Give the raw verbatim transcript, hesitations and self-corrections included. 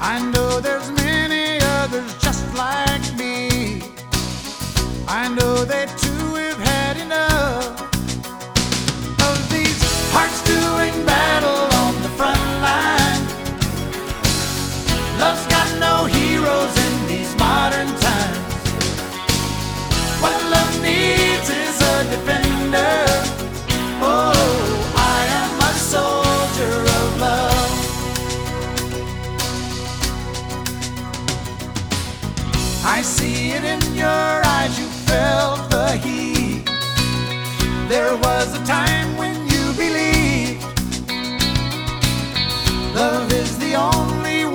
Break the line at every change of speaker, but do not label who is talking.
I know there's many others just like me. I know they too have had enough of these hearts doing battle on the front line. Love's got no heroes in these modern times. What love needs is a defender. Oh, I am a soldier of love. I see it in your eyes, you felt the heat. There was a time when you believed love is the only